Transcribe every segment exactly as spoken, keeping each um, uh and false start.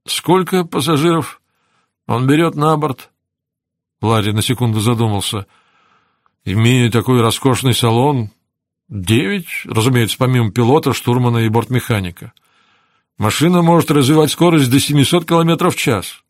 Сколько пассажиров он берет на борт? Ларри на секунду задумался. Имея такой роскошный салон, девять, разумеется, помимо пилота, штурмана и бортмеханика. Машина может развивать скорость до семисот километров в час.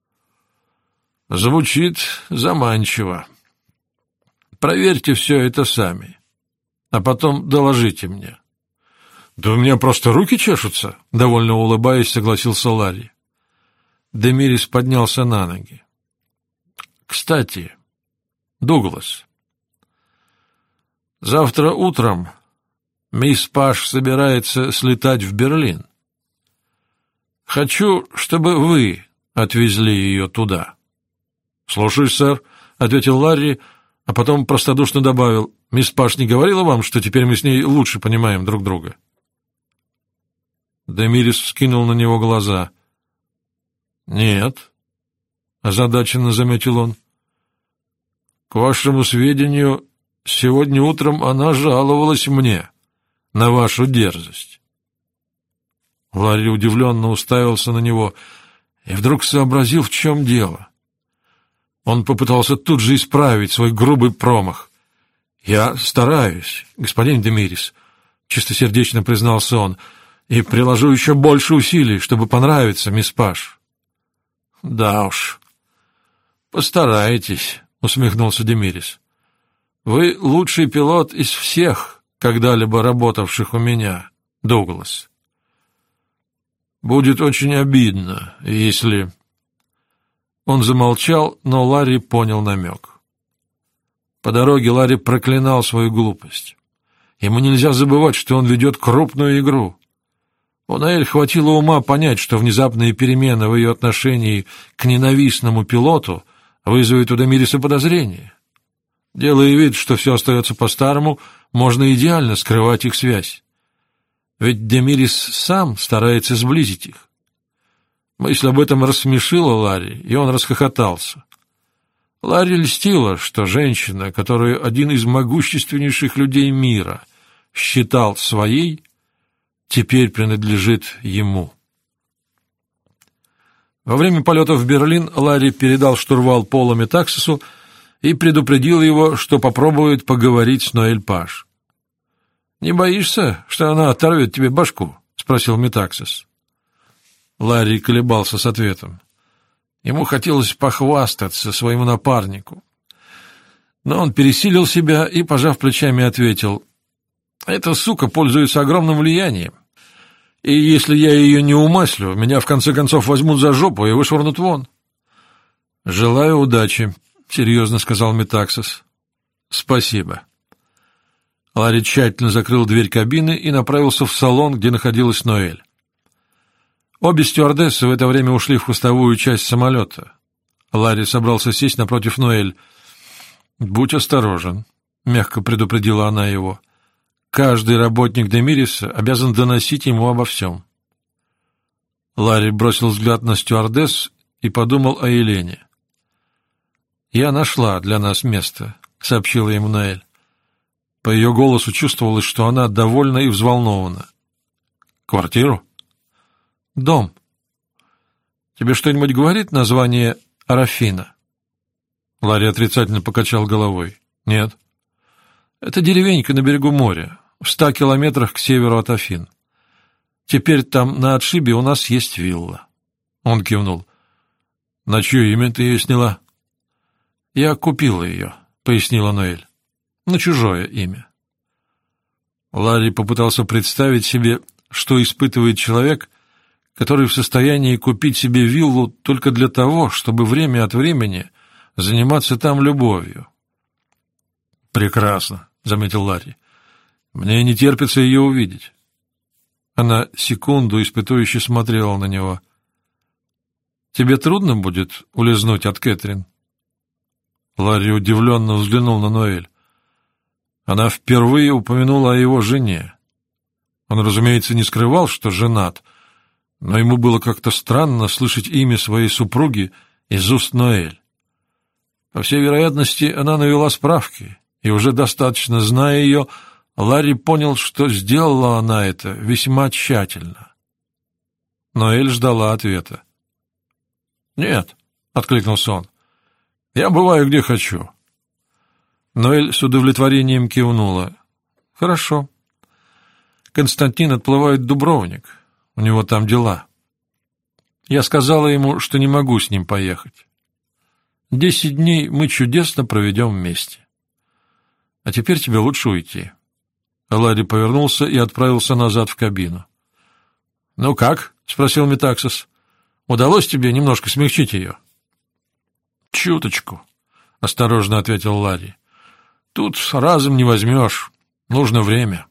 Звучит заманчиво. Проверьте все это сами, а потом доложите мне. Да у меня просто руки чешутся, довольно улыбаясь, согласился Ларри. Демирис поднялся на ноги. Кстати, Дуглас, завтра утром мисс Паш собирается слетать в Берлин. Хочу, чтобы вы отвезли ее туда. — Слушаюсь, сэр, — ответил Ларри, а потом простодушно добавил. — Мисс Паш не говорила вам, что теперь мы с ней лучше понимаем друг друга? Демирис вскинул на него глаза. — Нет, — озадаченно заметил он. — К вашему сведению, сегодня утром она жаловалась мне на вашу дерзость. Ларри удивленно уставился на него и вдруг сообразил, в чем дело. Он попытался тут же исправить свой грубый промах. — Я стараюсь, господин Демирис, — чистосердечно признался он, — и приложу еще больше усилий, чтобы понравиться, мисс Паш. — Да уж, постарайтесь, — усмехнулся Демирис. — Вы лучший пилот из всех, когда-либо работавших у меня, Дуглас. Будет очень обидно, если... Он замолчал, но Ларри понял намек. По дороге Ларри проклинал свою глупость. Ему нельзя забывать, что он ведет крупную игру. У Ноэль хватило ума понять, что внезапные перемены в ее отношении к ненавистному пилоту вызовут у Демириса подозрения. Делая вид, что все остается по-старому, можно идеально скрывать их связь. Ведь Демирис сам старается сблизить их. Мысль об этом рассмешила Ларри, и он расхохотался. Ларри льстило, что женщина, которую один из могущественнейших людей мира считал своей, теперь принадлежит ему. Во время полета в Берлин Ларри передал штурвал Полу Метаксису и предупредил его, что попробует поговорить с Ноэль Паш. — Не боишься, что она оторвет тебе башку? — спросил Метаксис. Ларри колебался с ответом. Ему хотелось похвастаться своему напарнику. Но он пересилил себя и, пожав плечами, ответил: «Эта сука пользуется огромным влиянием, и если я ее не умаслю, меня в конце концов возьмут за жопу и вышвырнут вон». «Желаю удачи», — серьезно сказал Метаксис. «Спасибо». Ларри тщательно закрыл дверь кабины и направился в салон, где находилась Ноэль. Обе стюардессы в это время ушли в хвостовую часть самолета. Ларри собрался сесть напротив Ноэль. «Будь осторожен», — мягко предупредила она его. «Каждый работник Демириса обязан доносить ему обо всем». Ларри бросил взгляд на стюардесс и подумал о Елене. «Я нашла для нас место», — сообщила ему Ноэль. По ее голосу чувствовалось, что она довольна и взволнована. «Квартиру?» «Дом. Тебе что-нибудь говорит название Арафина?» Ларри отрицательно покачал головой. «Нет». «Это деревенька на берегу моря, в ста километрах к северу от Афин. Теперь там на отшибе у нас есть вилла». Он кивнул. «На чье имя ты ее сняла?» «Я купила ее», — пояснила Ноэль. «На чужое имя». Ларри попытался представить себе, что испытывает человек, который в состоянии купить себе виллу только для того, чтобы время от времени заниматься там любовью. «Прекрасно», — заметил Ларри. «Мне не терпится ее увидеть». Она секунду испытующе смотрела на него. «Тебе трудно будет улизнуть от Кэтрин?» Ларри удивленно взглянул на Ноэль. Она впервые упомянула о его жене. Он, разумеется, не скрывал, что женат, но ему было как-то странно слышать имя своей супруги из уст Ноэль. По всей вероятности, она навела справки, и уже достаточно зная ее, Ларри понял, что сделала она это весьма тщательно. Ноэль ждала ответа. «Нет», — откликнулся он, — «я бываю где хочу». Ноэль с удовлетворением кивнула. «Хорошо. Константин отплывает в Дубровник. У него там дела. Я сказала ему, что не могу с ним поехать. Десять дней мы чудесно проведем вместе. А теперь тебе лучше уйти». Ларри повернулся и отправился назад в кабину. «Ну как?» — спросил Метаксис. «Удалось тебе немножко смягчить ее?» «Чуточку», — осторожно ответил Ларри. «Тут разом не возьмешь. Нужно время».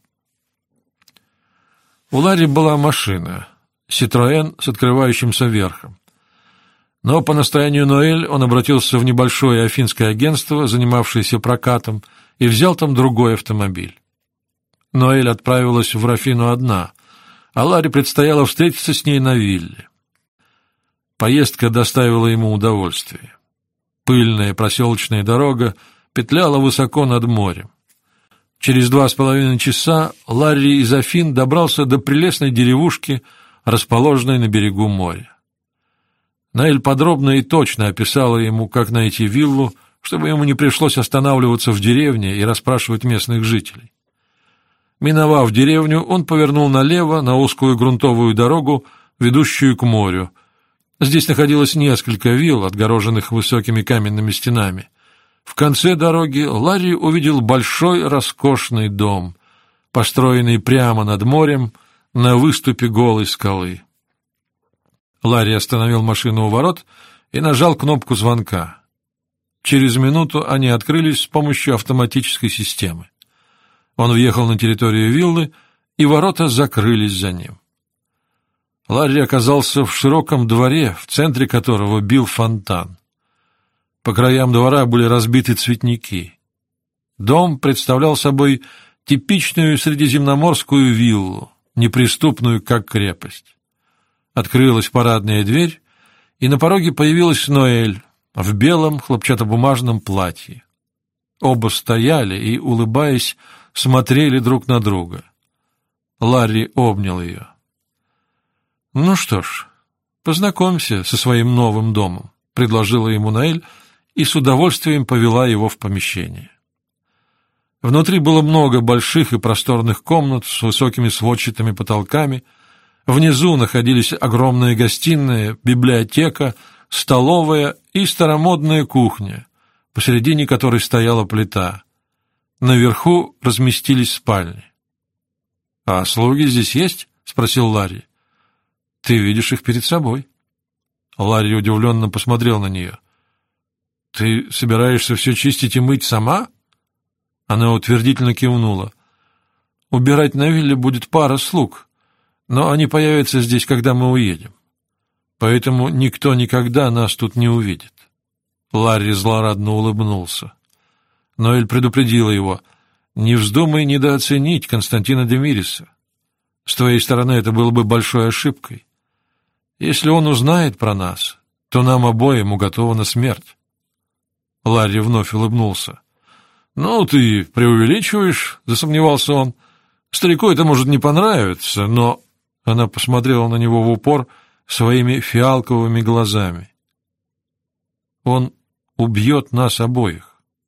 У Ларри была машина, «Ситроэн» с открывающимся верхом. Но по настоянию Ноэль он обратился в небольшое афинское агентство, занимавшееся прокатом, и взял там другой автомобиль. Ноэль отправилась в Рафину одна, а Ларри предстояло встретиться с ней на вилле. Поездка доставила ему удовольствие. Пыльная проселочная дорога петляла высоко над морем. Через два с половиной часа Ларри из Афин добрался до прелестной деревушки, расположенной на берегу моря. Ноэль подробно и точно описала ему, как найти виллу, чтобы ему не пришлось останавливаться в деревне и расспрашивать местных жителей. Миновав деревню, он повернул налево на узкую грунтовую дорогу, ведущую к морю. Здесь находилось несколько вилл, отгороженных высокими каменными стенами. В конце дороги Ларри увидел большой роскошный дом, построенный прямо над морем на выступе голой скалы. Ларри остановил машину у ворот и нажал кнопку звонка. Через минуту они открылись с помощью автоматической системы. Он въехал на территорию виллы, и ворота закрылись за ним. Ларри оказался в широком дворе, в центре которого бил фонтан. По краям двора были разбиты цветники. Дом представлял собой типичную средиземноморскую виллу, неприступную, как крепость. Открылась парадная дверь, и на пороге появилась Ноэль в белом хлопчатобумажном платье. Оба стояли и, улыбаясь, смотрели друг на друга. Ларри обнял ее. «Ну что ж, познакомься со своим новым домом», — предложила ему Ноэль и с удовольствием повела его в помещение. Внутри было много больших и просторных комнат с высокими сводчатыми потолками. Внизу находились огромная гостиная, библиотека, столовая и старомодная кухня, посередине которой стояла плита. Наверху разместились спальни. — А слуги здесь есть? — спросил Ларри. — Ты видишь их перед собой. Ларри удивленно посмотрел на нее. — Ты собираешься все чистить и мыть сама? Она утвердительно кивнула. — Убирать на вилле будет пара слуг, но они появятся здесь, когда мы уедем. Поэтому никто никогда нас тут не увидит. Ларри злорадно улыбнулся. Ноэль предупредила его: «Не вздумай недооценить Константина Демириса. С твоей стороны это было бы большой ошибкой. Если он узнает про нас, то нам обоим уготована смерть». Ларри вновь улыбнулся. «Ну, ты преувеличиваешь», — засомневался он. «Старику это может не понравиться, но...» Она посмотрела на него в упор своими фиалковыми глазами. «Он убьет нас обоих».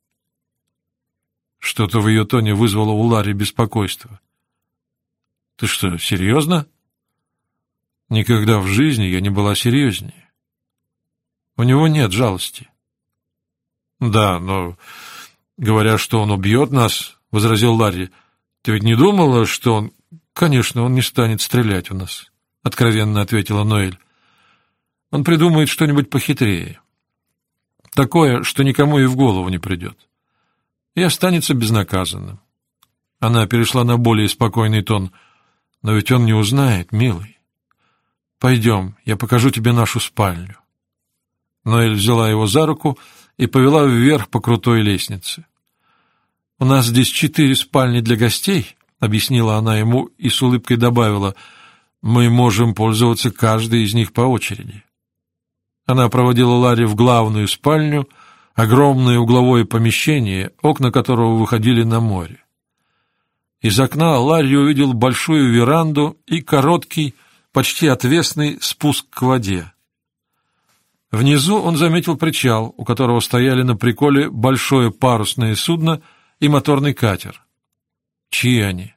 Что-то в ее тоне вызвало у Ларри беспокойство. «Ты что, серьезно?» «Никогда в жизни я не была серьезнее. У него нет жалости». «Да, но, говоря, что он убьет нас, — возразил Ларри, — ты ведь не думала, что он...» «Конечно, он не станет стрелять у нас», — откровенно ответила Ноэль. «Он придумает что-нибудь похитрее. Такое, что никому и в голову не придет. И останется безнаказанным». Она перешла на более спокойный тон. «Но ведь он не узнает, милый. Пойдем, я покажу тебе нашу спальню». Ноэль взяла его за руку и повела вверх по крутой лестнице. «У нас здесь четыре спальни для гостей», — объяснила она ему и с улыбкой добавила: «мы можем пользоваться каждой из них по очереди». Она проводила Ларри в главную спальню, огромное угловое помещение, окна которого выходили на море. Из окна Ларри увидел большую веранду и короткий, почти отвесный спуск к воде. Внизу он заметил причал, у которого стояли на приколе большое парусное судно и моторный катер. Чьи они?